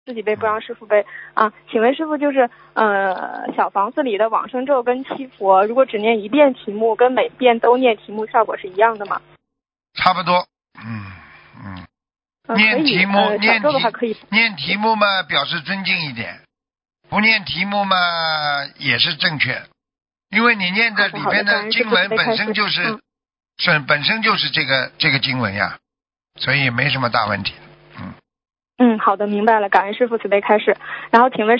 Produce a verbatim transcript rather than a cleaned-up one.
自己背不让师傅背啊。请问师傅，就是呃小房子里的往生咒跟七佛，如果只念一遍题目，跟每遍都念题目效果是一样的吗？ 差不多，嗯嗯。 呃、 念题目， 呃、 念小咒的话可以。 念题目嘛，表示尊敬一点；不念题目嘛，也是正确。因为你念的里边的经文本身就是，是、嗯、本身就是这个这个经文呀，所以没什么大问题。嗯。 嗯，好的，明白了。感恩师父慈悲开示。然后请问。